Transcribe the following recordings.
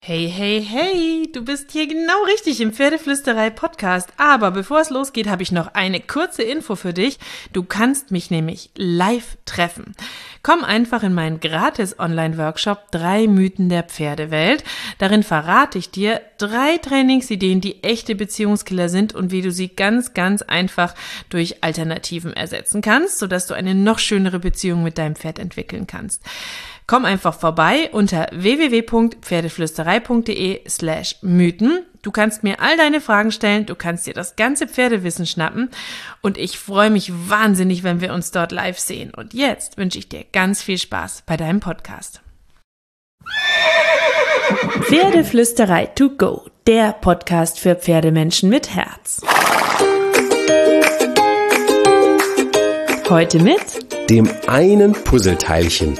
Hey, hey, hey, du bist hier genau richtig im Pferdeflüsterei-Podcast. Aber bevor es losgeht, habe ich noch eine kurze Info für dich. Du kannst mich nämlich live treffen. Komm einfach in meinen gratis Online-Workshop 3 Mythen der Pferdewelt. Darin verrate ich dir 3 Trainingsideen, die echte Beziehungskiller sind und wie du sie ganz, ganz einfach durch Alternativen ersetzen kannst, sodass du eine noch schönere Beziehung mit deinem Pferd entwickeln kannst. Komm einfach vorbei unter www.pferdeflüsterei.de/Mythen. Du kannst mir all deine Fragen stellen, du kannst dir das ganze Pferdewissen schnappen und ich freue mich wahnsinnig, wenn wir uns dort live sehen. Und jetzt wünsche ich dir ganz viel Spaß bei deinem Podcast. Pferdeflüsterei to go, der Podcast für Pferdemenschen mit Herz. Heute mit dem einen Puzzleteilchen.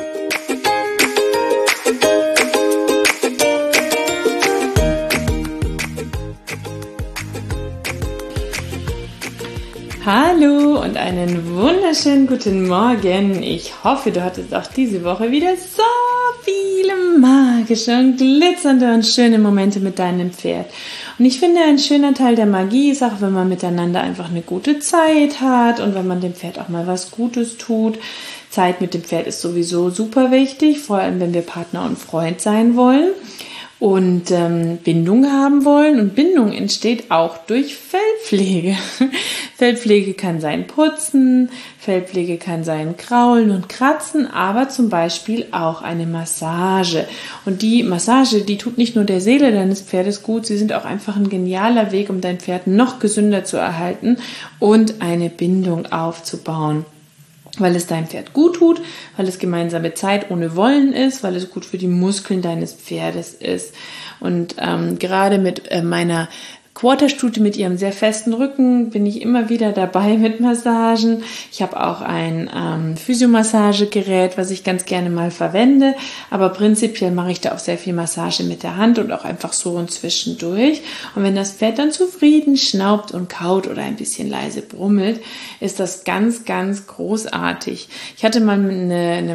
Hallo und einen wunderschönen guten Morgen. Ich hoffe, du hattest auch diese Woche wieder so viele magische und glitzernde und schöne Momente mit deinem Pferd. Und ich finde, ein schöner Teil der Magie ist auch, wenn man miteinander einfach eine gute Zeit hat und wenn man dem Pferd auch mal was Gutes tut. Zeit mit dem Pferd ist sowieso super wichtig, vor allem wenn wir Partner und Freund sein wollen. Und Bindung haben wollen. Und Bindung entsteht auch durch Fellpflege. Fellpflege kann sein Putzen, Fellpflege kann sein Kraulen und Kratzen, aber zum Beispiel auch eine Massage. Und die Massage, die tut nicht nur der Seele deines Pferdes gut, sie sind auch einfach ein genialer Weg, um dein Pferd noch gesünder zu erhalten und eine Bindung aufzubauen. Weil es deinem Pferd gut tut, weil es gemeinsame Zeit ohne Wollen ist, weil es gut für die Muskeln deines Pferdes ist. Und gerade mit meiner Quarterstute mit ihrem sehr festen Rücken bin ich immer wieder dabei mit Massagen. Ich habe auch ein Physiomassagegerät, was ich ganz gerne mal verwende, aber prinzipiell mache ich da auch sehr viel Massage mit der Hand und auch einfach so und zwischendurch. Und wenn das Pferd dann zufrieden schnaubt und kaut oder ein bisschen leise brummelt, ist das ganz, ganz großartig. Ich hatte mal eine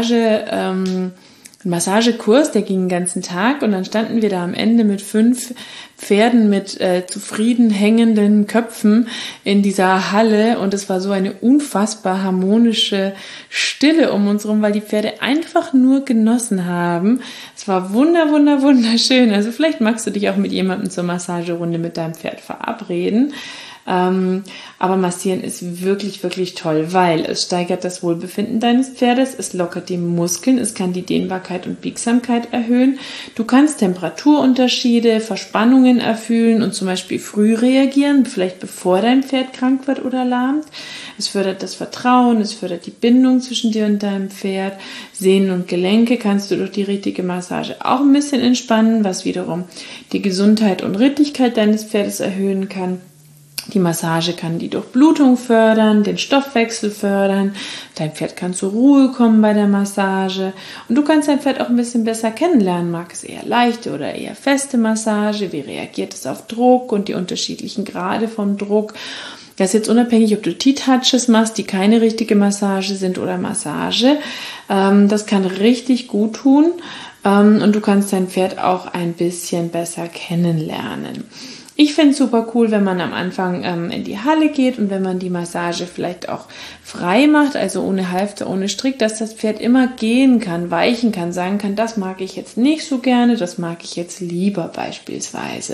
Massagekurs, der ging den ganzen Tag und dann standen wir da am Ende mit 5 Pferden mit zufrieden hängenden Köpfen in dieser Halle und es war so eine unfassbar harmonische Stille um uns rum, weil die Pferde einfach nur genossen haben. Es war wunderschön. Also vielleicht magst du dich auch mit jemandem zur Massagerunde mit deinem Pferd verabreden. Aber massieren ist wirklich, wirklich toll, weil es steigert das Wohlbefinden deines Pferdes, es lockert die Muskeln, es kann die Dehnbarkeit und Biegsamkeit erhöhen. Du kannst Temperaturunterschiede, Verspannungen erfühlen und zum Beispiel früh reagieren, vielleicht bevor dein Pferd krank wird oder lahmt. Es fördert das Vertrauen, es fördert die Bindung zwischen dir und deinem Pferd. Sehnen und Gelenke kannst du durch die richtige Massage auch ein bisschen entspannen, was wiederum die Gesundheit und Rittigkeit deines Pferdes erhöhen kann. Die Massage kann die Durchblutung fördern, den Stoffwechsel fördern. Dein Pferd kann zur Ruhe kommen bei der Massage. Und du kannst dein Pferd auch ein bisschen besser kennenlernen. Mag es eher leichte oder eher feste Massage? Wie reagiert es auf Druck und die unterschiedlichen Grade vom Druck? Das ist jetzt unabhängig, ob du T-Touches machst, die keine richtige Massage sind oder Massage. Das kann richtig gut tun. Und du kannst dein Pferd auch ein bisschen besser kennenlernen. Ich finde es super cool, wenn man am Anfang in die Halle geht und wenn man die Massage vielleicht auch frei macht, also ohne Halfter, ohne Strick, dass das Pferd immer gehen kann, weichen kann, sagen kann, das mag ich jetzt nicht so gerne, das mag ich jetzt lieber beispielsweise.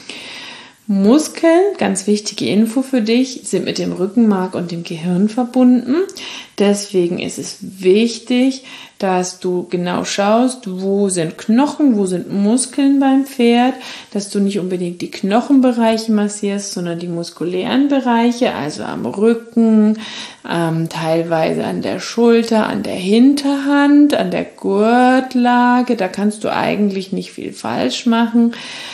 Muskeln, ganz wichtige Info für dich, sind mit dem Rückenmark und dem Gehirn verbunden. Deswegen ist es wichtig, dass du genau schaust, wo sind Knochen, wo sind Muskeln beim Pferd, dass du nicht unbedingt die Knochenbereiche massierst, sondern die muskulären Bereiche, also am Rücken, teilweise an der Schulter, an der Hinterhand, an der Gurtlage. Da kannst du eigentlich nicht viel falsch machen.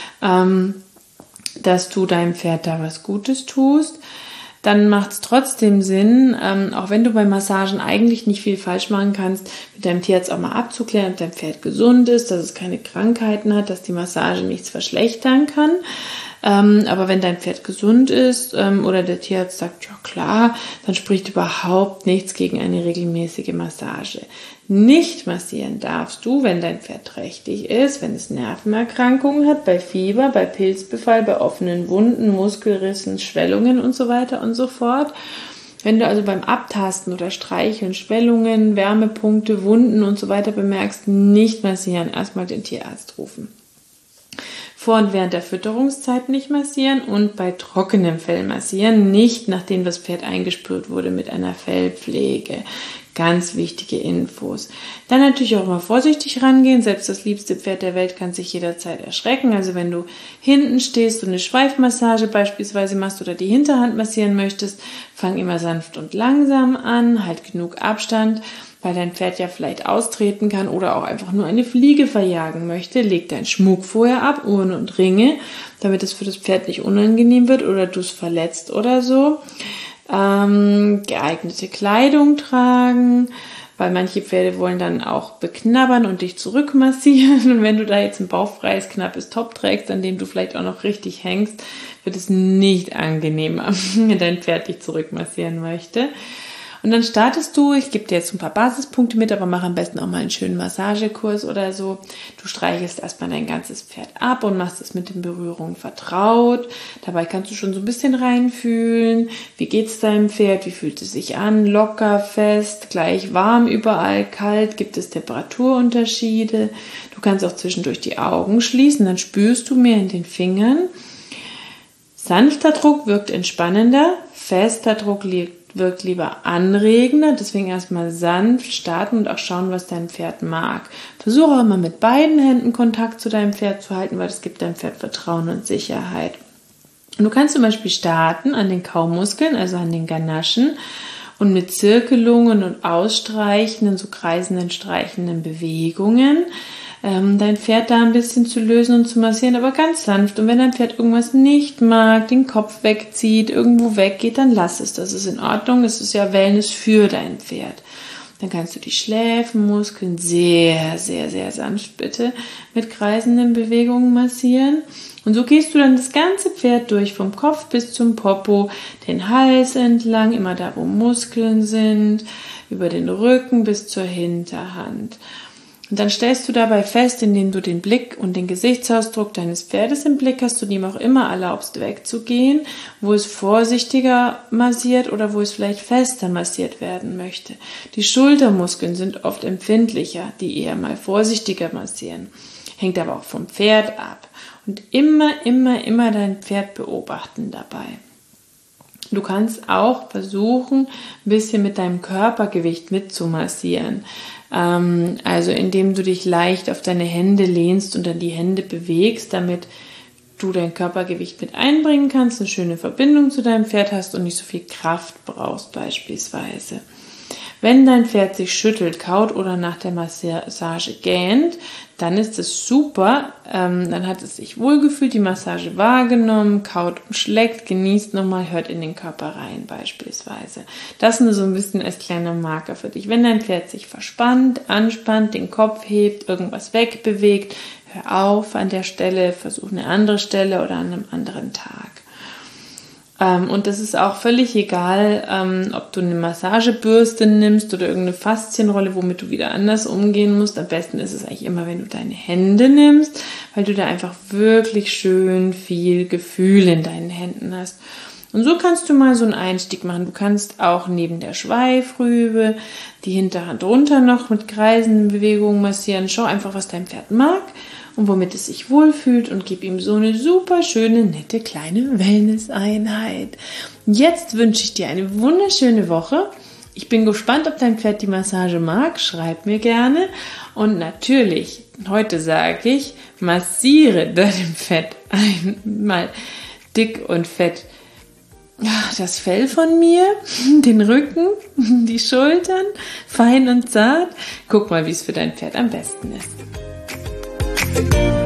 Dass du deinem Pferd da was Gutes tust, dann macht es trotzdem Sinn, auch wenn du bei Massagen eigentlich nicht viel falsch machen kannst, mit deinem Tierarzt auch mal abzuklären, ob dein Pferd gesund ist, dass es keine Krankheiten hat, dass die Massage nichts verschlechtern kann. Aber wenn dein Pferd gesund ist oder der Tierarzt sagt, ja klar, dann spricht überhaupt nichts gegen eine regelmäßige Massage. Nicht massieren darfst du, wenn dein Pferd trächtig ist, wenn es Nervenerkrankungen hat, bei Fieber, bei Pilzbefall, bei offenen Wunden, Muskelrissen, Schwellungen und so weiter und so fort. Wenn du also beim Abtasten oder Streicheln, Schwellungen, Wärmepunkte, Wunden und so weiter bemerkst, nicht massieren, erstmal den Tierarzt rufen. Vor und während der Fütterungszeit nicht massieren und bei trockenem Fell massieren, nicht nachdem das Pferd eingespült wurde mit einer Fellpflege. Ganz wichtige Infos. Dann natürlich auch immer vorsichtig rangehen. Selbst das liebste Pferd der Welt kann sich jederzeit erschrecken. Also wenn du hinten stehst und eine Schweifmassage beispielsweise machst oder die Hinterhand massieren möchtest, fang immer sanft und langsam an. Halt genug Abstand, weil dein Pferd ja vielleicht austreten kann oder auch einfach nur eine Fliege verjagen möchte. Leg deinen Schmuck vorher ab, Uhren und Ringe, damit es für das Pferd nicht unangenehm wird oder du es verletzt oder so. Geeignete Kleidung tragen, weil manche Pferde wollen dann auch beknabbern und dich zurückmassieren. Und wenn du da jetzt ein bauchfreies, knappes Top trägst, an dem du vielleicht auch noch richtig hängst, wird es nicht angenehmer, wenn dein Pferd dich zurückmassieren möchte. Und dann startest du, ich gebe dir jetzt ein paar Basispunkte mit, aber mach am besten auch mal einen schönen Massagekurs oder so. Du streichelst erstmal dein ganzes Pferd ab und machst es mit den Berührungen vertraut. Dabei kannst du schon so ein bisschen reinfühlen. Wie geht's deinem Pferd? Wie fühlt es sich an? Locker, fest, gleich warm, überall kalt? Gibt es Temperaturunterschiede? Du kannst auch zwischendurch die Augen schließen, dann spürst du mehr in den Fingern. Sanfter Druck wirkt entspannender, fester Druck wirkt lieber anregender, deswegen erstmal sanft starten und auch schauen, was dein Pferd mag. Versuche auch immer mit beiden Händen Kontakt zu deinem Pferd zu halten, weil das gibt deinem Pferd Vertrauen und Sicherheit. Und du kannst zum Beispiel starten an den Kaumuskeln, also an den Ganaschen und mit Zirkelungen und ausstreichenden, so kreisenden, streichenden Bewegungen dein Pferd da ein bisschen zu lösen und zu massieren, aber ganz sanft. Und wenn dein Pferd irgendwas nicht mag, den Kopf wegzieht, irgendwo weggeht, dann lass es. Das ist in Ordnung. Das ist ja Wellness für dein Pferd. Dann kannst du die Schläfenmuskeln sehr, sehr, sehr sanft bitte mit kreisenden Bewegungen massieren. Und so gehst du dann das ganze Pferd durch, vom Kopf bis zum Popo, den Hals entlang, immer da, wo Muskeln sind, über den Rücken bis zur Hinterhand. Und dann stellst du dabei fest, indem du den Blick und den Gesichtsausdruck deines Pferdes im Blick hast, du ihm auch immer erlaubst, wegzugehen, wo es vorsichtiger massiert oder wo es vielleicht fester massiert werden möchte. Die Schultermuskeln sind oft empfindlicher, die eher mal vorsichtiger massieren. Hängt aber auch vom Pferd ab. Und immer dein Pferd beobachten dabei. Du kannst auch versuchen, ein bisschen mit deinem Körpergewicht mitzumassieren. Also indem du dich leicht auf deine Hände lehnst und dann die Hände bewegst, damit du dein Körpergewicht mit einbringen kannst, eine schöne Verbindung zu deinem Pferd hast und nicht so viel Kraft brauchst beispielsweise. Wenn dein Pferd sich schüttelt, kaut oder nach der Massage gähnt, dann ist es super, dann hat es sich wohlgefühlt, die Massage wahrgenommen, kaut und schleckt, genießt nochmal, hört in den Körper rein beispielsweise. Das nur so ein bisschen als kleiner Marker für dich. Wenn dein Pferd sich verspannt, anspannt, den Kopf hebt, irgendwas wegbewegt, hör auf an der Stelle, versuch eine andere Stelle oder an einem anderen Tag. Und das ist auch völlig egal, ob du eine Massagebürste nimmst oder irgendeine Faszienrolle, womit du wieder anders umgehen musst. Am besten ist es eigentlich immer, wenn du deine Hände nimmst, weil du da einfach wirklich schön viel Gefühl in deinen Händen hast. Und so kannst du mal so einen Einstieg machen. Du kannst auch neben der Schweifrübe die Hinterhand runter noch mit kreisenden Bewegungen massieren. Schau einfach, was dein Pferd mag und womit es sich wohlfühlt und gib ihm so eine super schöne, nette kleine Wellness-Einheit. Jetzt wünsche ich dir eine wunderschöne Woche. Ich bin gespannt, ob dein Pferd die Massage mag. Schreib mir gerne. Und natürlich, heute sage ich, massiere deinem Pferd einmal dick und fett das Fell von mir, den Rücken, die Schultern, fein und zart. Guck mal, wie es für dein Pferd am besten ist.